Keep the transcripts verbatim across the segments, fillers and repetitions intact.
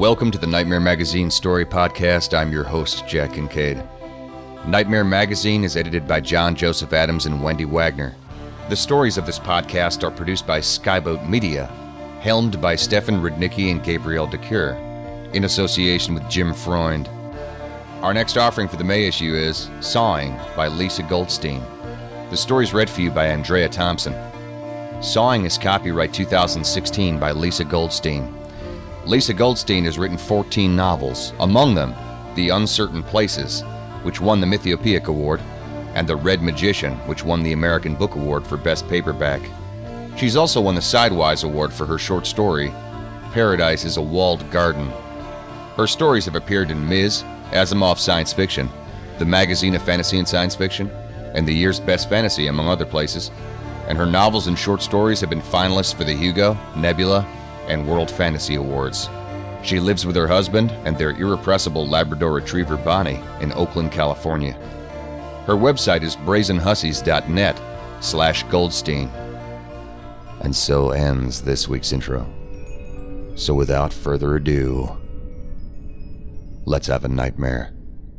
Welcome to the Nightmare Magazine Story Podcast. I'm your host, Jack Kincaid. Nightmare Magazine is edited by John Joseph Adams and Wendy Wagner. The stories of this podcast are produced by Skyboat Media, helmed by Stefan Rudnicki and Gabriel DeCure, in association with Jim Freund. Our next offering for the May issue is Sawing by Lisa Goldstein. The story is read for you by Andrea Thompson. Sawing is copyright two thousand sixteen by Lisa Goldstein. Lisa Goldstein has written fourteen novels, among them The Uncertain Places, which won the Mythiopoeic Award, and The Red Magician, which won the American Book Award for Best Paperback. She's also won the Sidewise Award for her short story, Paradise is a Walled Garden. Her stories have appeared in Miz, Asimov's Science Fiction, the Magazine of Fantasy and Science Fiction, and the year's Best Fantasy, among other places, and her novels and short stories have been finalists for the Hugo, Nebula, and World Fantasy Awards. She lives with her husband and their irrepressible Labrador Retriever Bonnie in Oakland, California. Her website is brazenhussies.net slash Goldstein. And so ends this week's intro. So without further ado, let's have a nightmare.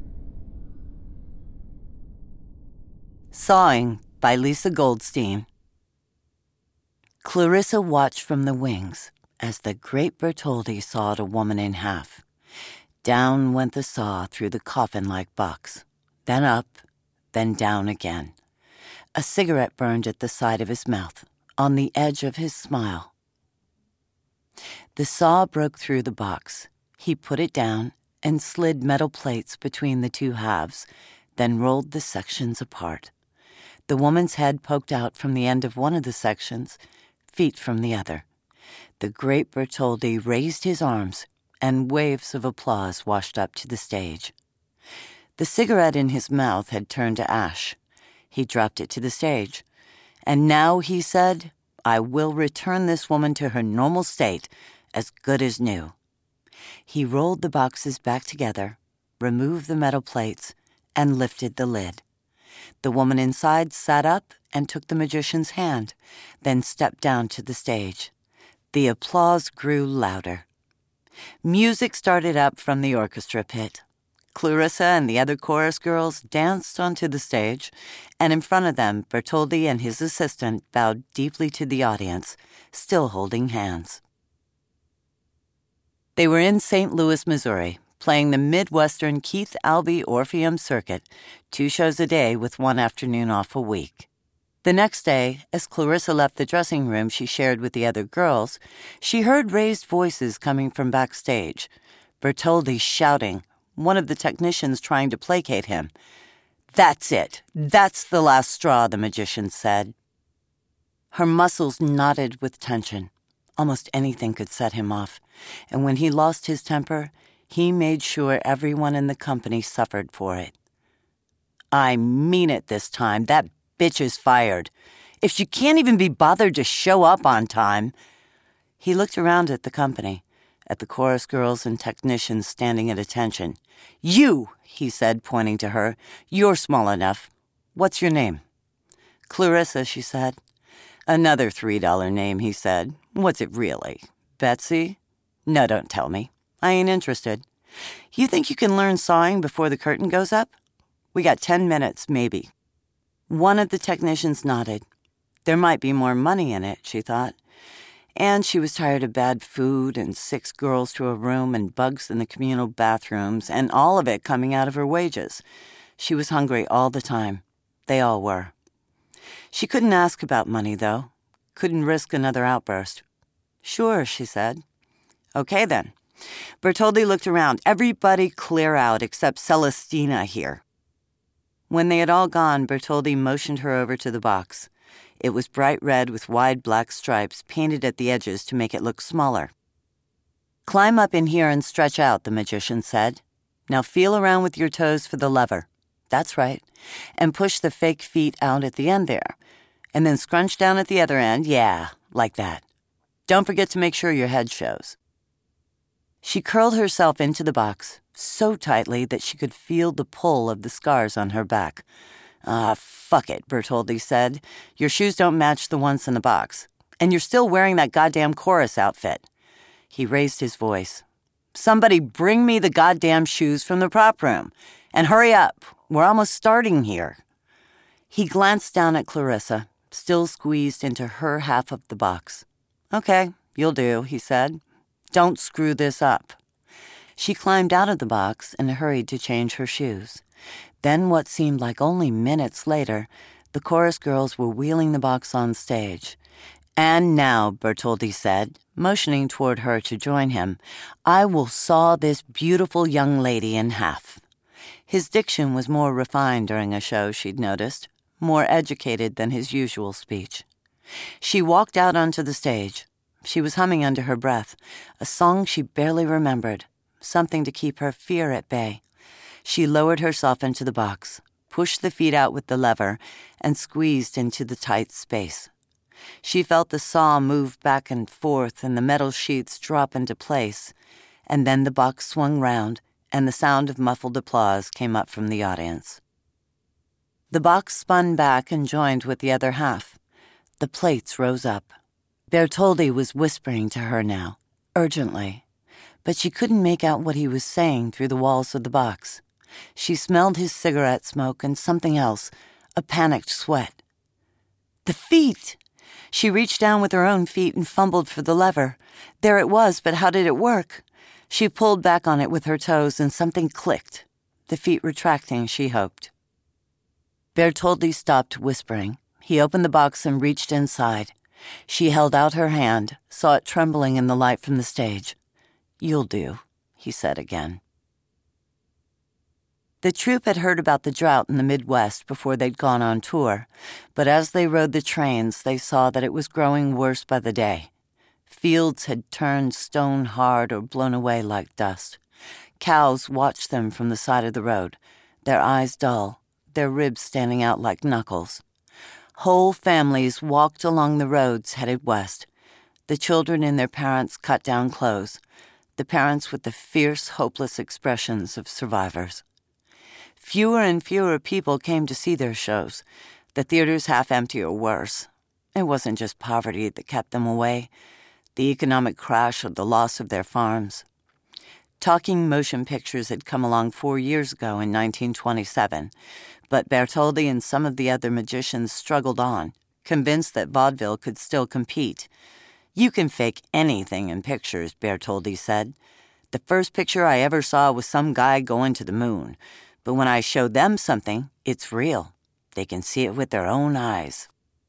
Sawing by Lisa Goldstein. Clarissa watched from the wings as the great Bertoldi sawed a woman in half. Down went the saw through the coffin-like box, then up, then down again. A cigarette burned at the side of his mouth, on the edge of his smile. The saw broke through the box. He put it down and slid metal plates between the two halves, then rolled the sections apart. The woman's head poked out from the end of one of the sections, feet from the other. The great Bertoldi raised his arms, and waves of applause washed up to the stage. The cigarette in his mouth had turned to ash. He dropped it to the stage. And now, he said, I will return this woman to her normal state, as good as new. He rolled the boxes back together, removed the metal plates, and lifted the lid. The woman inside sat up and took the magician's hand, then stepped down to the stage. The applause grew louder. Music started up from the orchestra pit. Clarissa and the other chorus girls danced onto the stage, and in front of them, Bertoldi and his assistant bowed deeply to the audience, still holding hands. They were in Saint Louis, Missouri, playing the Midwestern Keith Albee Orpheum Circuit, two shows a day with one afternoon off a week. The next day, as Clarissa left the dressing room she shared with the other girls, she heard raised voices coming from backstage, Bertoldi shouting, one of the technicians trying to placate him. That's it. That's the last straw, the magician said. Her muscles knotted with tension. Almost anything could set him off, and when he lost his temper, he made sure everyone in the company suffered for it. I mean it this time. That bitch is fired. If she can't even be bothered to show up on time. He looked around at the company, at the chorus girls and technicians standing at attention. You, he said, pointing to her. You're small enough. What's your name? Clarissa, she said. Another three dollar name, he said. What's it really? Betsy? No, don't tell me. I ain't interested. You think you can learn sawing before the curtain goes up? We got ten minutes, maybe. One of the technicians nodded. There might be more money in it, she thought. And she was tired of bad food and six girls to a room and bugs in the communal bathrooms and all of it coming out of her wages. She was hungry all the time. They all were. She couldn't ask about money, though. Couldn't risk another outburst. Sure, she said. Okay, then. Bertoldi looked around. Everybody clear out except Celestina here. When they had all gone, Bertoldi motioned her over to the box. It was bright red with wide black stripes painted at the edges to make it look smaller. Climb up in here and stretch out, the magician said. Now feel around with your toes for the lever. That's right. And push the fake feet out at the end there. And then scrunch down at the other end. Yeah, like that. Don't forget to make sure your head shows. She curled herself into the box, so tightly that she could feel the pull of the scars on her back. Ah, fuck it, Bertoldi said. Your shoes don't match the ones in the box. And you're still wearing that goddamn chorus outfit. He raised his voice. Somebody bring me the goddamn shoes from the prop room. And hurry up. We're almost starting here. He glanced down at Clarissa, still squeezed into her half of the box. Okay, you'll do, he said. Don't screw this up. She climbed out of the box and hurried to change her shoes. Then what seemed like only minutes later, the chorus girls were wheeling the box on stage. And now, Bertoldi said, motioning toward her to join him, I will saw this beautiful young lady in half. His diction was more refined during a show, she'd noticed, more educated than his usual speech. She walked out onto the stage. She was humming under her breath, a song she barely remembered, something to keep her fear at bay. She lowered herself into the box, pushed the feet out with the lever, and squeezed into the tight space. She felt the saw move back and forth and the metal sheets drop into place, and then the box swung round, and the sound of muffled applause came up from the audience. The box spun back and joined with the other half. The plates rose up. Bertoldi was whispering to her now, urgently, but she couldn't make out what he was saying through the walls of the box. She smelled his cigarette smoke and something else, a panicked sweat. The feet! She reached down with her own feet and fumbled for the lever. There it was, but how did it work? She pulled back on it with her toes and something clicked, the feet retracting, she hoped. Bertoldi stopped whispering. He opened the box and reached inside. She held out her hand, saw it trembling in the light from the stage. You'll do, he said again. The troupe had heard about the drought in the Midwest before they'd gone on tour, but as they rode the trains, they saw that it was growing worse by the day. Fields had turned stone hard or blown away like dust. Cows watched them from the side of the road, their eyes dull, their ribs standing out like knuckles. Whole families walked along the roads headed west, the children in their parents' cut-down clothes, the parents with the fierce, hopeless expressions of survivors. Fewer and fewer people came to see their shows, the theaters half empty or worse. It wasn't just poverty that kept them away, the economic crash or the loss of their farms. Talking motion pictures had come along four years ago in nineteen twenty-seven, but Bertoldi and some of the other magicians struggled on, convinced that vaudeville could still compete. You can fake anything in pictures, Bertoldi said. The first picture I ever saw was some guy going to the moon. But when I show them something, it's real. They can see it with their own eyes.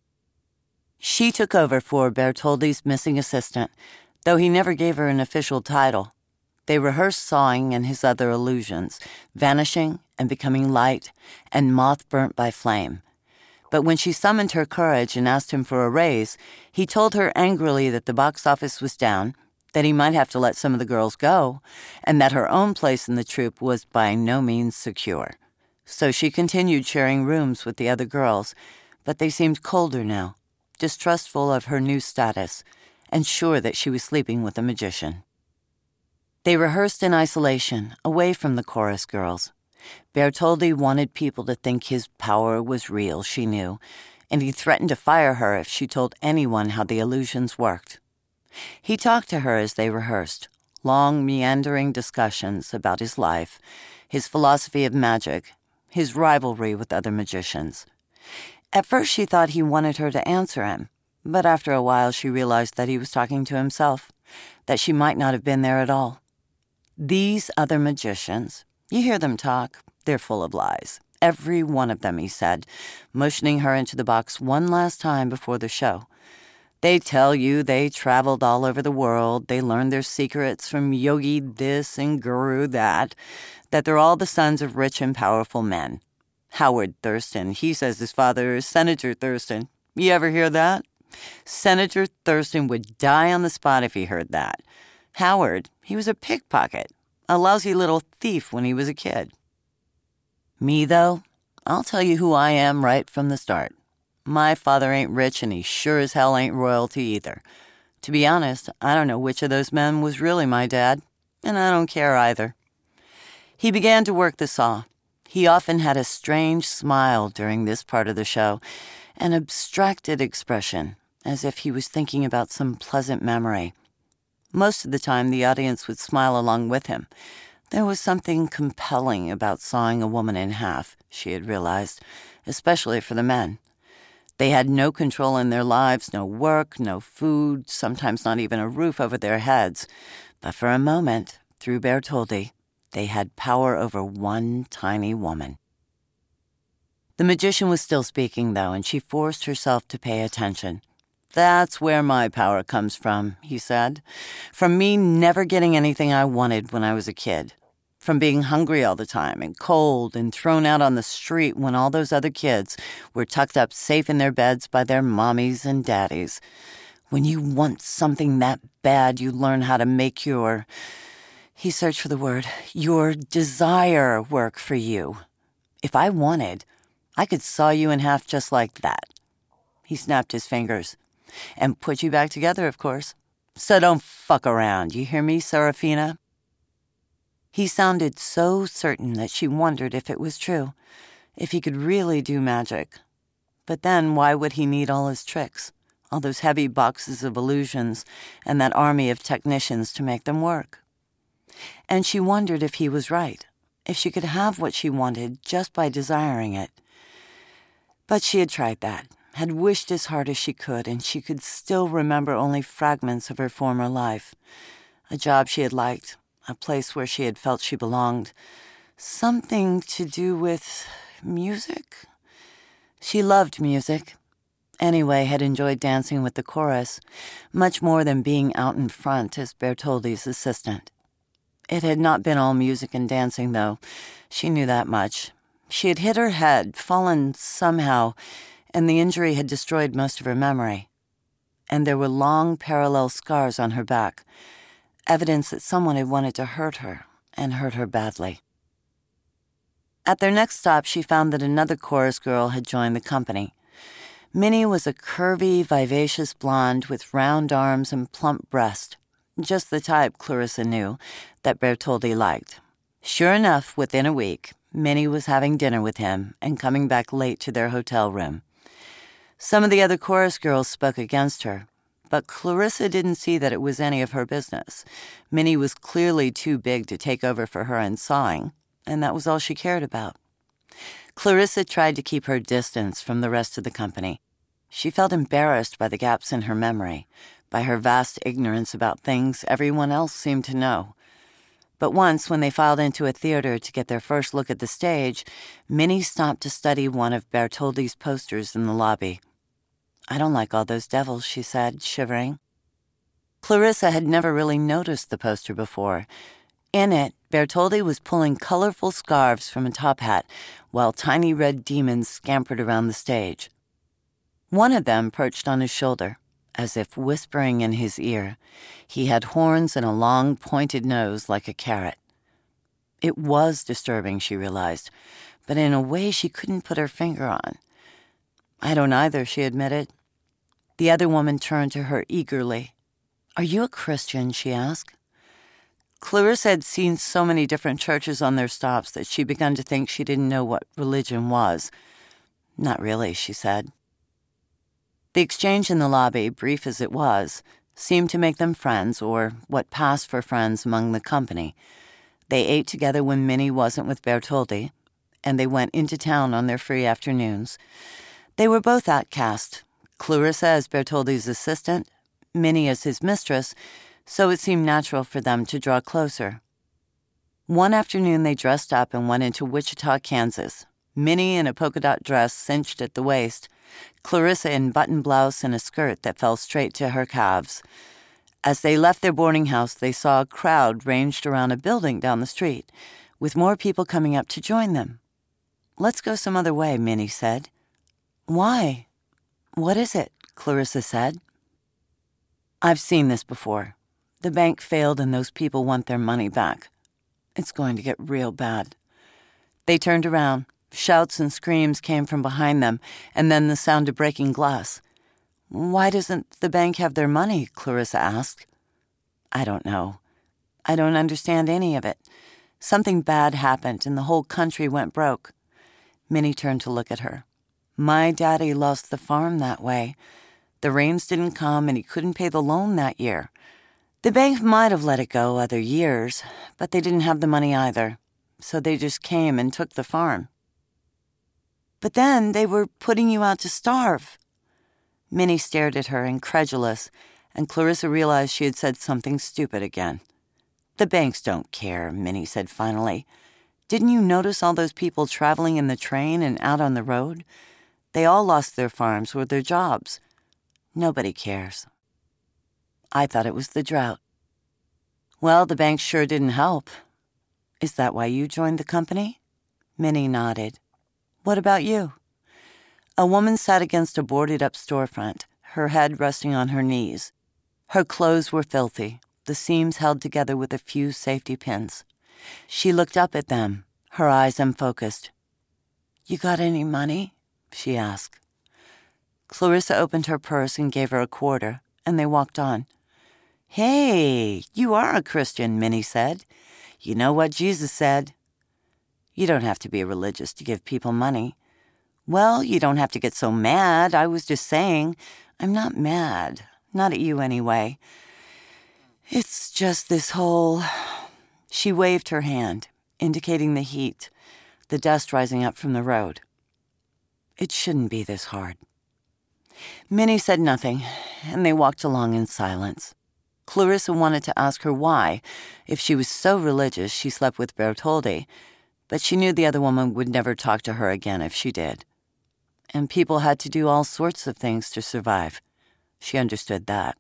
She took over for Bertoldi's missing assistant, though he never gave her an official title. They rehearsed sawing and his other illusions, vanishing and becoming light, and moth-burnt by flame. But when she summoned her courage and asked him for a raise, he told her angrily that the box office was down, that he might have to let some of the girls go, and that her own place in the troupe was by no means secure. So she continued sharing rooms with the other girls, but they seemed colder now, distrustful of her new status, and sure that she was sleeping with a magician. They rehearsed in isolation, away from the chorus girls. Bertoldi wanted people to think his power was real, she knew, and he threatened to fire her if she told anyone how the illusions worked. He talked to her as they rehearsed, long, meandering discussions about his life, his philosophy of magic, his rivalry with other magicians. At first she thought he wanted her to answer him, but after a while she realized that he was talking to himself, that she might not have been there at all. These other magicians, you hear them talk, they're full of lies. Every one of them, he said, motioning her into the box one last time before the show. They tell you they traveled all over the world, they learned their secrets from yogi this and guru that, that they're all the sons of rich and powerful men. Howard Thurston, he says his father is Senator Thurston. You ever hear that? Senator Thurston would die on the spot if he heard that. Howard, he was a pickpocket, a lousy little thief when he was a kid. Me, though, I'll tell you who I am right from the start. My father ain't rich, and he sure as hell ain't royalty either. To be honest, I don't know which of those men was really my dad, and I don't care either. He began to work the saw. He often had a strange smile during this part of the show, an abstracted expression, as if he was thinking about some pleasant memory. Most of the time, the audience would smile along with him. There was something compelling about sawing a woman in half, she had realized, especially for the men. They had no control in their lives, no work, no food, sometimes not even a roof over their heads. But for a moment, through Bertoldi, they had power over one tiny woman. The magician was still speaking, though, and she forced herself to pay attention. "That's where my power comes from," he said. "From me never getting anything I wanted when I was a kid. From being hungry all the time and cold and thrown out on the street when all those other kids were tucked up safe in their beds by their mommies and daddies. When you want something that bad, you learn how to make your," he searched for the word, "your desire work for you. If I wanted, I could saw you in half just like that." He snapped his fingers. "And put you back together, of course. So don't fuck around, you hear me, Serafina?" He sounded so certain that she wondered if it was true, if he could really do magic. But then why would he need all his tricks, all those heavy boxes of illusions, and that army of technicians to make them work? And she wondered if he was right, if she could have what she wanted just by desiring it. But she had tried that, had wished as hard as she could, and she could still remember only fragments of her former life. A job she had liked, a place where she had felt she belonged. Something to do with music? She loved music. Anyway, had enjoyed dancing with the chorus, much more than being out in front as Bertoldi's assistant. It had not been all music and dancing, though. She knew that much. She had hit her head, fallen somehow, and the injury had destroyed most of her memory. And there were long parallel scars on her back, evidence that someone had wanted to hurt her, and hurt her badly. At their next stop, she found that another chorus girl had joined the company. Minnie was a curvy, vivacious blonde with round arms and plump breast, just the type, Clarissa knew, that Bertoldi liked. Sure enough, within a week, Minnie was having dinner with him and coming back late to their hotel room. Some of the other chorus girls spoke against her, but Clarissa didn't see that it was any of her business. Minnie was clearly too big to take over for her in sawing, and that was all she cared about. Clarissa tried to keep her distance from the rest of the company. She felt embarrassed by the gaps in her memory, by her vast ignorance about things everyone else seemed to know. But once, when they filed into a theater to get their first look at the stage, Minnie stopped to study one of Bertoldi's posters in the lobby. "I don't like all those devils," she said, shivering. Clarissa had never really noticed the poster before. In it, Bertoldi was pulling colorful scarves from a top hat, while tiny red demons scampered around the stage. One of them perched on his shoulder, as if whispering in his ear. He had horns and a long, pointed nose like a carrot. It was disturbing, she realized, but in a way she couldn't put her finger on. "I don't either," she admitted. The other woman turned to her eagerly. "Are you a Christian?" she asked. Clarissa had seen so many different churches on their stops that she began to think she didn't know what religion was. "Not really," she said. The exchange in the lobby, brief as it was, seemed to make them friends, or what passed for friends among the company. They ate together when Minnie wasn't with Bertoldi, and they went into town on their free afternoons. They were both outcast, Clarissa as Bertoldi's assistant, Minnie as his mistress, so it seemed natural for them to draw closer. One afternoon they dressed up and went into Wichita, Kansas, Minnie in a polka-dot dress cinched at the waist, Clarissa in button blouse and a skirt that fell straight to her calves. As they left their boarding house, they saw a crowd ranged around a building down the street, with more people coming up to join them. "Let's go some other way," Minnie said. "Why? What is it?" Clarissa said. "I've seen this before. The bank failed and those people want their money back. It's going to get real bad." They turned around. Shouts and screams came from behind them, and then the sound of breaking glass. "Why doesn't the bank have their money?" Clarissa asked. "I don't know. I don't understand any of it. Something bad happened and the whole country went broke." Minnie turned to look at her. "My daddy lost the farm that way. The rains didn't come and he couldn't pay the loan that year. The bank might have let it go other years, but they didn't have the money either, so they just came and took the farm. But then they were putting you out to starve. Minnie stared at her, incredulous, and Clarissa realized she had said something stupid again. The banks don't care, Minnie said finally. Didn't you notice all those people traveling in the train and out on the road? They all lost their farms or their jobs. Nobody cares. I thought it was the drought. Well, the banks sure didn't help. Is that why you joined the company? Minnie nodded. What about you? A woman sat against a boarded-up storefront, her head resting on her knees. Her clothes were filthy, the seams held together with a few safety pins. She looked up at them, her eyes unfocused. You got any money? She asked. Clarissa opened her purse and gave her a quarter, and they walked on. Hey, you are a Christian, Minnie said. You know what Jesus said. You don't have to be religious to give people money. Well, you don't have to get so mad. I was just saying, I'm not mad. Not at you anyway. It's just this whole... She waved her hand, indicating the heat, the dust rising up from the road. It shouldn't be this hard. Minnie said nothing, and they walked along in silence. Clarissa wanted to ask her why, if she was so religious she slept with Bertoldi, but she knew the other woman would never talk to her again if she did. And people had to do all sorts of things to survive. She understood that.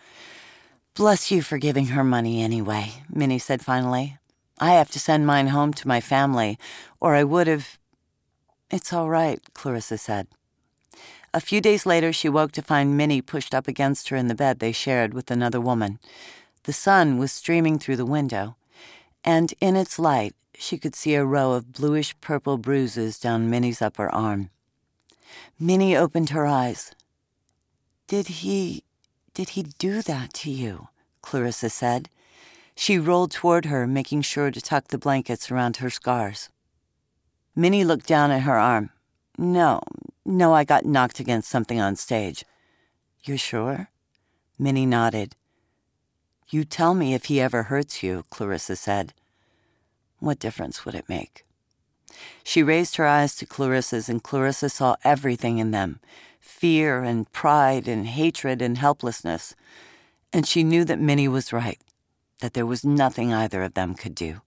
Bless you for giving her money anyway, Minnie said finally. I have to send mine home to my family, or I would have... It's all right, Clarissa said. A few days later, she woke to find Minnie pushed up against her in the bed they shared with another woman. The sun was streaming through the window, and in its light, she could see a row of bluish-purple bruises down Minnie's upper arm. Minnie opened her eyes. Did he... did he do that to you? Clarissa said. She rolled toward her, making sure to tuck the blankets around her scars. Minnie looked down at her arm. No, no, I got knocked against something on stage. You're sure? Minnie nodded. You tell me if he ever hurts you, Clarissa said. What difference would it make? She raised her eyes to Clarissa's, and Clarissa saw everything in them, fear and pride and hatred and helplessness. And she knew that Minnie was right, that there was nothing either of them could do.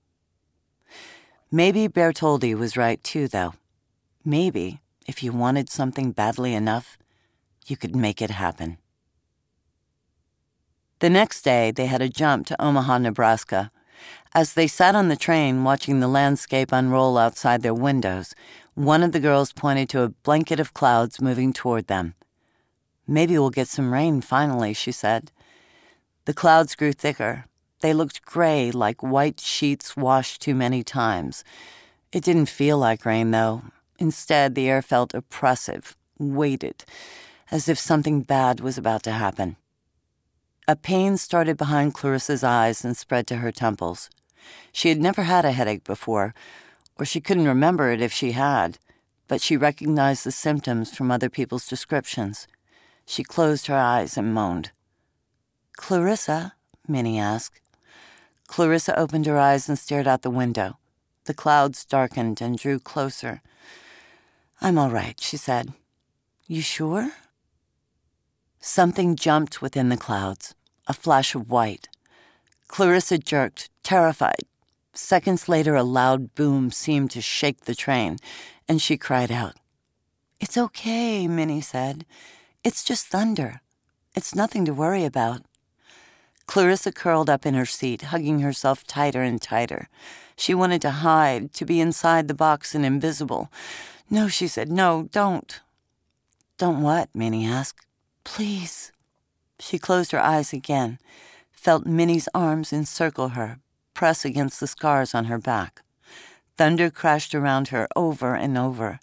Maybe Bertoldi was right too, though. Maybe, if you wanted something badly enough, you could make it happen. The next day, they had a jump to Omaha, Nebraska. As they sat on the train watching the landscape unroll outside their windows, one of the girls pointed to a blanket of clouds moving toward them. Maybe we'll get some rain finally, she said. The clouds grew thicker. They looked gray, like white sheets washed too many times. It didn't feel like rain, though. Instead, the air felt oppressive, weighted, as if something bad was about to happen. A pain started behind Clarissa's eyes and spread to her temples. She had never had a headache before, or she couldn't remember it if she had, but she recognized the symptoms from other people's descriptions. She closed her eyes and moaned. Clarissa? Minnie asked. Clarissa opened her eyes and stared out the window. The clouds darkened and drew closer. I'm all right, she said. You sure? Something jumped within the clouds, a flash of white. Clarissa jerked, terrified. Seconds later, a loud boom seemed to shake the train, and she cried out. It's okay, Minnie said. It's just thunder. It's nothing to worry about. Clarissa curled up in her seat, hugging herself tighter and tighter. She wanted to hide, to be inside the box and invisible. No, she said, no, don't. Don't what? Minnie asked. Please. She closed her eyes again, felt Minnie's arms encircle her, press against the scars on her back. Thunder crashed around her over and over.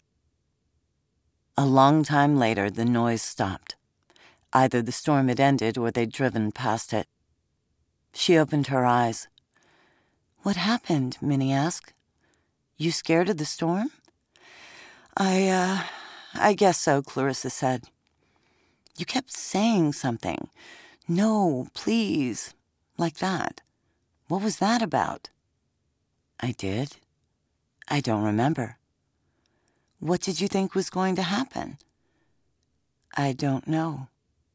A long time later, the noise stopped. Either the storm had ended or they'd driven past it. She opened her eyes. What happened? Minnie asked. You scared of the storm? I, uh, I guess so, Clarissa said. You kept saying something. No, please. Like that. What was that about? I did. I don't remember. What did you think was going to happen? I don't know.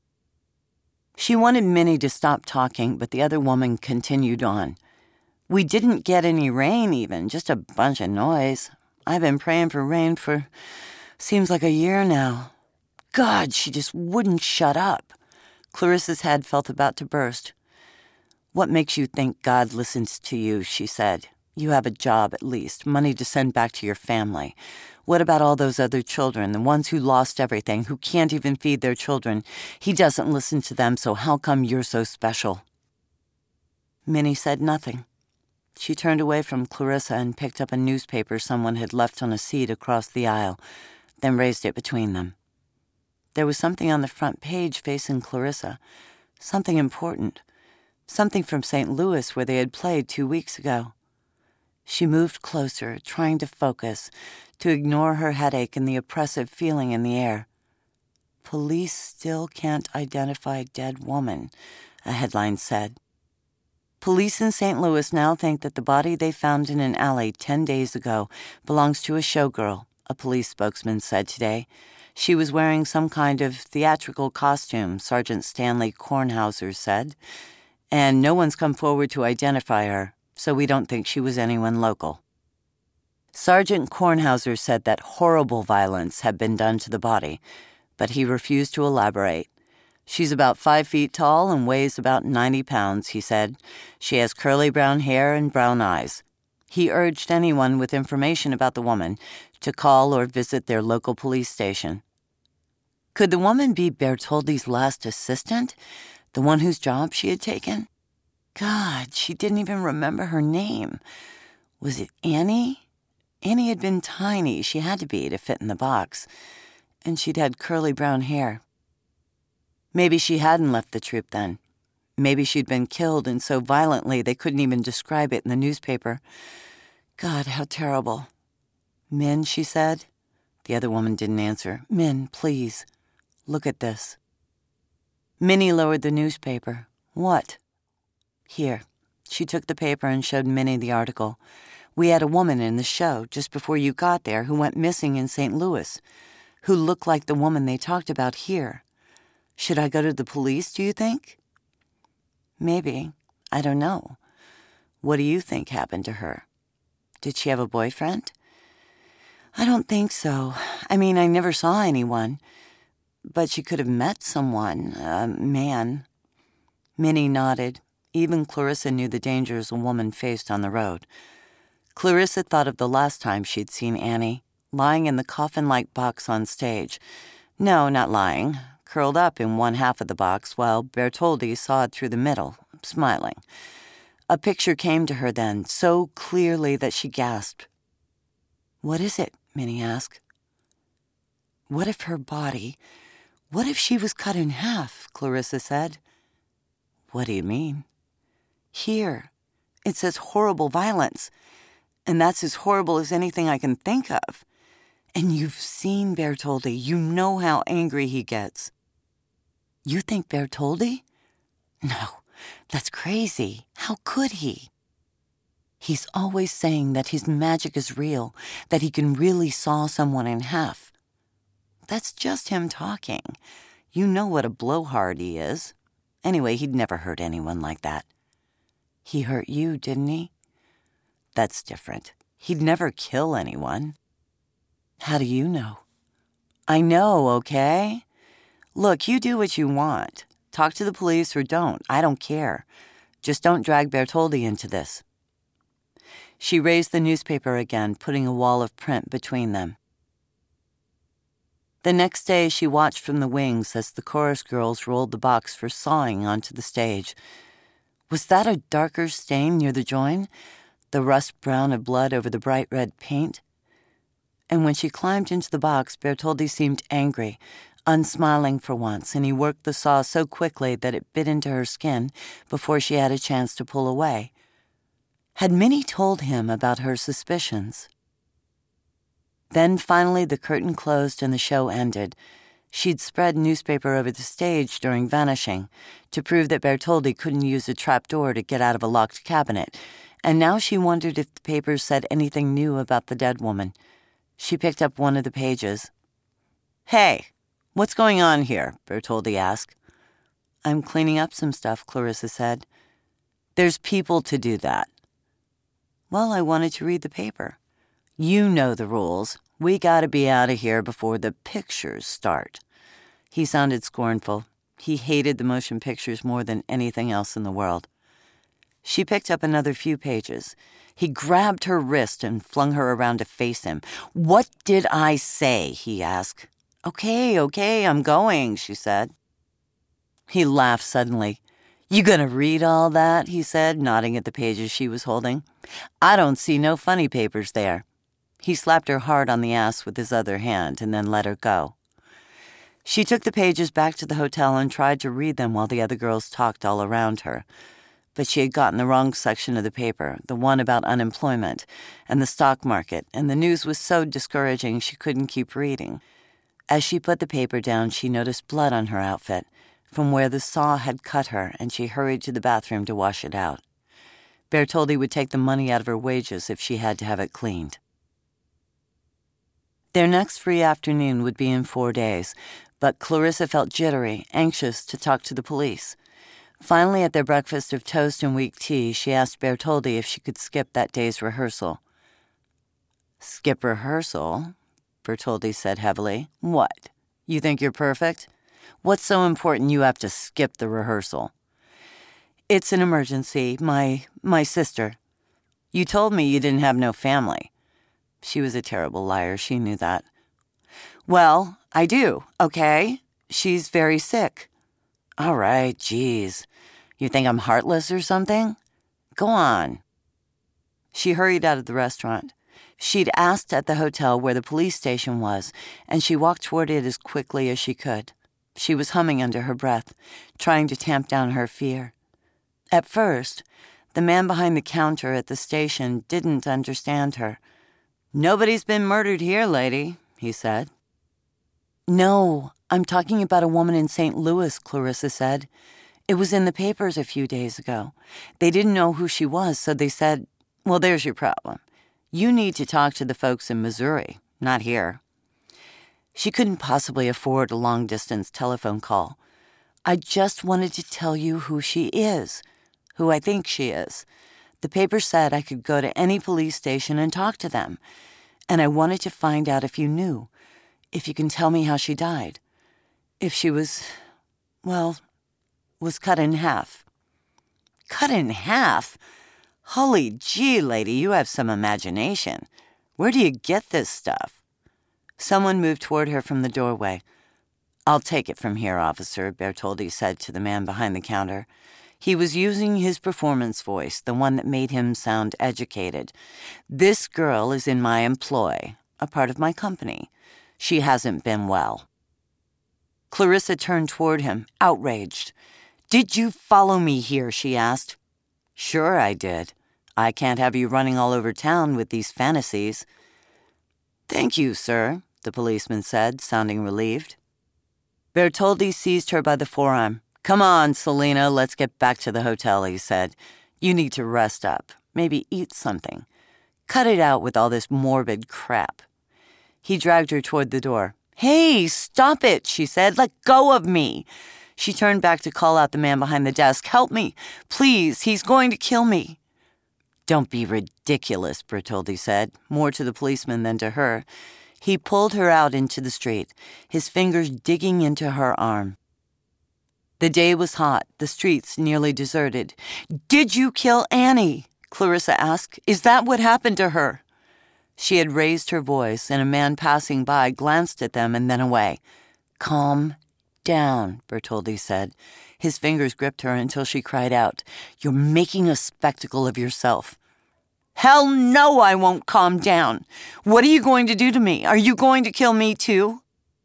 She wanted Minnie to stop talking, but the other woman continued on. We didn't get any rain even, just a bunch of noise. I've been praying for rain for, seems like a year now. God, she just wouldn't shut up. Clarissa's head felt about to burst. What makes you think God listens to you, she said. You have a job at least, money to send back to your family. What about all those other children, the ones who lost everything, who can't even feed their children? He doesn't listen to them, so how come you're so special? Minnie said nothing. She turned away from Clarissa and picked up a newspaper someone had left on a seat across the aisle, then raised it between them. There was something on the front page facing Clarissa, something important, something from Saint Louis where they had played two weeks ago. She moved closer, trying to focus, to ignore her headache and the oppressive feeling in the air. Police still can't identify dead woman, a headline said. Police in Saint Louis now think that the body they found in an alley ten days ago belongs to a showgirl, a police spokesman said today. She was wearing some kind of theatrical costume, Sergeant Stanley Kornhauser said, and no one's come forward to identify her, so we don't think she was anyone local. Sergeant Kornhauser said that horrible violence had been done to the body, but he refused to elaborate. She's about five feet tall and weighs about ninety pounds, he said. She has curly brown hair and brown eyes. He urged anyone with information about the woman to call or visit their local police station. Could the woman be Bertoldi's last assistant, the one whose job she had taken? God, she didn't even remember her name. Was it Annie? Annie had been tiny, she had to be to fit in the box, and she'd had curly brown hair. Maybe she hadn't left the troop then. Maybe she'd been killed, and so violently they couldn't even describe it in the newspaper. God, how terrible. Min, she said. The other woman didn't answer. Min, please, look at this. Minnie lowered the newspaper. What? Here. She took the paper and showed Minnie the article. We had a woman in the show just before you got there who went missing in Saint Louis, who looked like the woman they talked about here. Should I go to the police, do you think? Maybe. I don't know. What do you think happened to her? Did she have a boyfriend? I don't think so. I mean, I never saw anyone. But she could have met someone, a man. Minnie nodded. Even Clarissa knew the dangers a woman faced on the road. Clarissa thought of the last time she'd seen Annie, lying in the coffin-like box on stage. No, not lying. Curled up in one half of the box while Bertoldi sawed through the middle, smiling. A picture came to her then, so clearly that she gasped. What is it? Minnie asked. What if her body, what if she was cut in half? Clarissa said. What do you mean? Here, it says horrible violence, and that's as horrible as anything I can think of. And you've seen Bertoldi. You know how angry he gets. You think Bertoldi? No, that's crazy. How could he? He's always saying that his magic is real, that he can really saw someone in half. That's just him talking. You know what a blowhard he is. Anyway, he'd never hurt anyone like that. He hurt you, didn't he? That's different. He'd never kill anyone. How do you know? I know, okay? Look, you do what you want. Talk to the police or don't. I don't care. Just don't drag Bertoldi into this. She raised the newspaper again, putting a wall of print between them. The next day, she watched from the wings as the chorus girls rolled the box for sawing onto the stage. Was that a darker stain near the join? The rust brown of blood over the bright red paint? And when she climbed into the box, Bertoldi seemed angry, unsmiling for once, and he worked the saw so quickly that it bit into her skin before she had a chance to pull away. Had Minnie told him about her suspicions? Then finally the curtain closed and the show ended. She'd spread newspaper over the stage during vanishing to prove that Bertoldi couldn't use a trapdoor to get out of a locked cabinet, and now she wondered if the papers said anything new about the dead woman. She picked up one of the pages. "Hey, what's going on here?" Bertoldi asked. "I'm cleaning up some stuff," Clarissa said. "There's people to do that." "Well, I wanted to read the paper." "You know the rules. We gotta be out of here before the pictures start." He sounded scornful. He hated the motion pictures more than anything else in the world. She picked up another few pages. He grabbed her wrist and flung her around to face him. "What did I say?" he asked. "Okay, okay, I'm going," she said. He laughed suddenly. "You gonna read all that?" he said, nodding at the pages she was holding. "I don't see no funny papers there." He slapped her hard on the ass with his other hand and then let her go. She took the pages back to the hotel and tried to read them while the other girls talked all around her. But she had gotten the wrong section of the paper, the one about unemployment and the stock market, and the news was so discouraging she couldn't keep reading. As she put the paper down, she noticed blood on her outfit, from where the saw had cut her, and she hurried to the bathroom to wash it out. Bertoldi would take the money out of her wages if she had to have it cleaned. Their next free afternoon would be in four days, but Clarissa felt jittery, anxious to talk to the police. Finally, at their breakfast of toast and weak tea, she asked Bertoldi if she could skip that day's rehearsal. "Skip rehearsal?" Bertoldi said heavily. "What? You think you're perfect? What's so important you have to skip the rehearsal?" "It's an emergency. My, my sister. You told me you didn't have no family." She was a terrible liar. She knew that. "Well, I do, okay? She's very sick." "All right, geez. You think I'm heartless or something? Go on." She hurried out of the restaurant. She'd asked at the hotel where the police station was, and she walked toward it as quickly as she could. She was humming under her breath, trying to tamp down her fear. At first, the man behind the counter at the station didn't understand her. "Nobody's been murdered here, lady," he said. "No, I'm talking about a woman in Saint Louis," Clarissa said. "It was in the papers a few days ago. They didn't know who she was, so they said, well, there's your problem. You need to talk to the folks in Missouri, not here." She couldn't possibly afford a long-distance telephone call. "I just wanted to tell you who she is, who I think she is. The paper said I could go to any police station and talk to them, and I wanted to find out if you knew, if you can tell me how she died. If she was, well, was cut in half." "Cut in half? Holy gee, lady, you have some imagination. Where do you get this stuff?" Someone moved toward her from the doorway. "I'll take it from here, officer," Bertoldi said to the man behind the counter. He was using his performance voice, the one that made him sound educated. "This girl is in my employ, a part of my company. She hasn't been well." Clarissa turned toward him, outraged. "Did you follow me here?" she asked. "Sure I did. I can't have you running all over town with these fantasies." "Thank you, sir," the policeman said, sounding relieved. Bertoldi seized her by the forearm. "Come on, Selena, let's get back to the hotel," he said. "You need to rest up, maybe eat something. Cut it out with all this morbid crap." He dragged her toward the door. "Hey, stop it," she said. "Let go of me." She turned back to call out the man behind the desk. "Help me, please, he's going to kill me." "Don't be ridiculous," Bertoldi said, more to the policeman than to her. He pulled her out into the street, his fingers digging into her arm. The day was hot, the streets nearly deserted. "Did you kill Annie?" Clarissa asked. "Is that what happened to her?" She had raised her voice, and a man passing by glanced at them and then away. "Calm down," Bertoldi said. His fingers gripped her until she cried out, "You're making a spectacle of yourself." "Hell no, I won't calm down. What are you going to do to me? Are you going to kill me too?"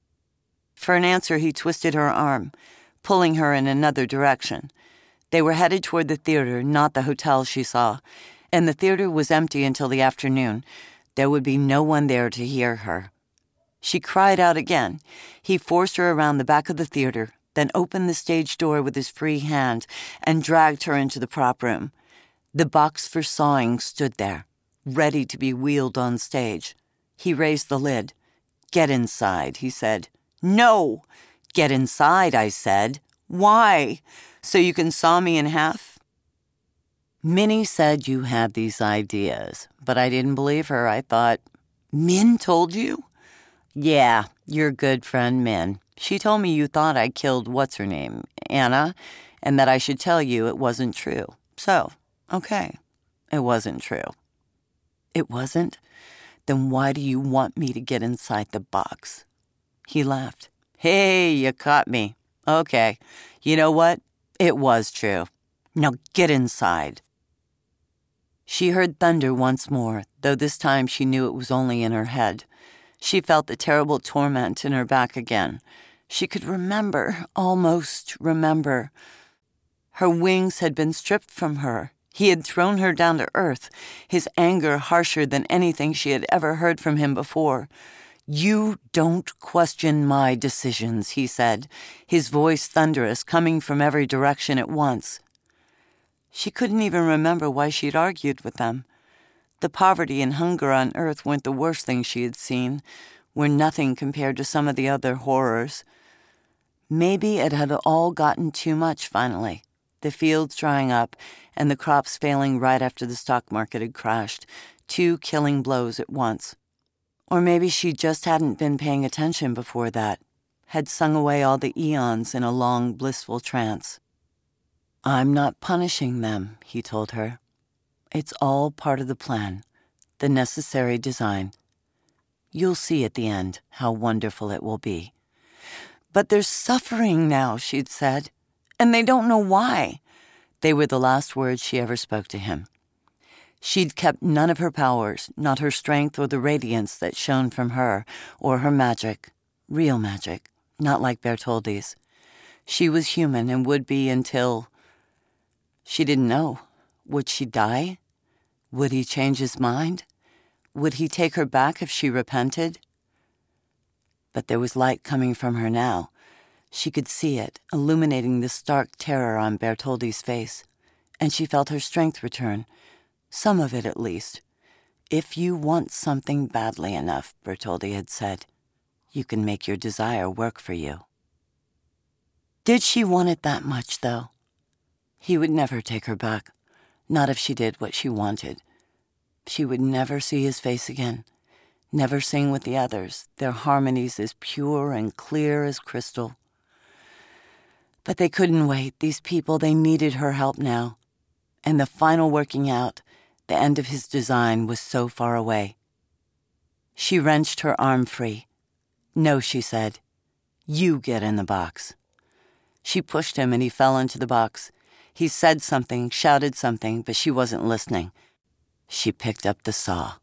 For an answer, he twisted her arm, pulling her in another direction. They were headed toward the theater, not the hotel she saw, and the theater was empty until the afternoon. There would be no one there to hear her. She cried out again. He forced her around the back of the theater, then opened the stage door with his free hand and dragged her into the prop room. The box for sawing stood there, ready to be wheeled on stage. He raised the lid. "Get inside," he said. "No! Get inside," I said. "Why? So you can saw me in half?" Minnie said you had these ideas, but I didn't believe her. I thought, "Min told you?" "Yeah, your good friend Min. She told me you thought I killed what's-her-name, Anna, and that I should tell you it wasn't true. So, okay, it wasn't true." "It wasn't? Then why do you want me to get inside the box?" He laughed. "Hey, you caught me. Okay, you know what? It was true. Now get inside." She heard thunder once more, though this time she knew it was only in her head. She felt the terrible torment in her back again. She could remember, almost remember. Her wings had been stripped from her. He had thrown her down to earth, his anger harsher than anything she had ever heard from him before. "You don't question my decisions," he said, his voice thunderous, coming from every direction at once. She couldn't even remember why she'd argued with them. The poverty and hunger on earth weren't the worst thing she had seen, were nothing compared to some of the other horrors. Maybe it had all gotten too much finally, the fields drying up and the crops failing right after the stock market had crashed, two killing blows at once. Or maybe she just hadn't been paying attention before that, had sung away all the eons in a long, blissful trance. "I'm not punishing them," he told her. "It's all part of the plan, the necessary design. You'll see at the end how wonderful it will be." "But they're suffering now," she'd said, "and they don't know why." They were the last words she ever spoke to him. She'd kept none of her powers, not her strength or the radiance that shone from her, or her magic, real magic, not like Bertoldi's. She was human and would be until... She didn't know. Would she die? Would he change his mind? Would he take her back if she repented? But there was light coming from her now. She could see it, illuminating the stark terror on Bertoldi's face, and she felt her strength return, some of it at least. "If you want something badly enough," Bertoldi had said, "you can make your desire work for you." Did she want it that much, though? He would never take her back, not if she did what she wanted. She would never see his face again, never sing with the others, their harmonies as pure and clear as crystal. But they couldn't wait, these people, they needed her help now. And the final working out, the end of his design, was so far away. She wrenched her arm free. "No," she said. "You get in the box." She pushed him and he fell into the box. He said something, shouted something, but she wasn't listening. She picked up the saw.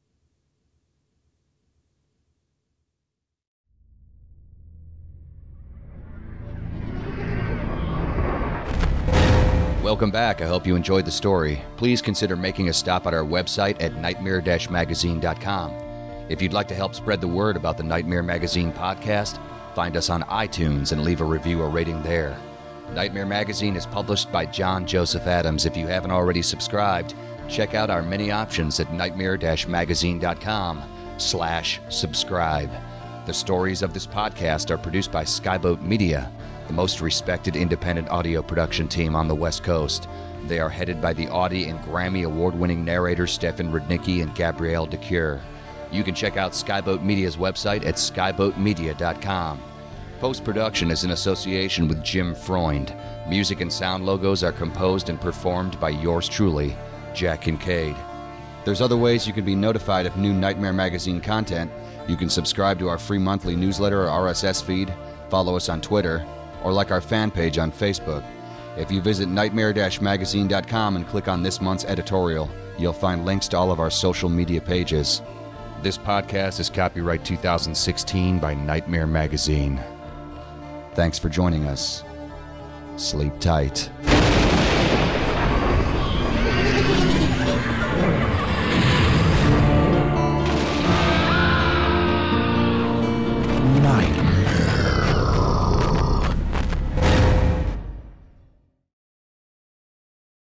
Welcome back. I hope you enjoyed the story. Please consider making a stop at our website at nightmare dash magazine dot com. If you'd like to help spread the word about the Nightmare Magazine podcast, find us on iTunes and leave a review or rating there. Nightmare Magazine is published by John Joseph Adams. If you haven't already subscribed, check out our many options at nightmare dash magazine dot com slash subscribe. The stories of this podcast are produced by Skyboat Media, the most respected independent audio production team on the West Coast. They are headed by the Audie and Grammy award-winning narrators Stefan Rudnicki and Gabrielle DeCure. You can check out Skyboat Media's website at skyboat media dot com. Post-production is in association with Jim Freund. Music and sound logos are composed and performed by yours truly, Jack Kincaid. There's other ways you can be notified of new Nightmare Magazine content. You can subscribe to our free monthly newsletter or R S S feed, follow us on Twitter, or like our fan page on Facebook. If you visit nightmare dash magazine dot com and click on this month's editorial, you'll find links to all of our social media pages. This podcast is copyright two thousand sixteen by Nightmare Magazine. Thanks for joining us. Sleep tight.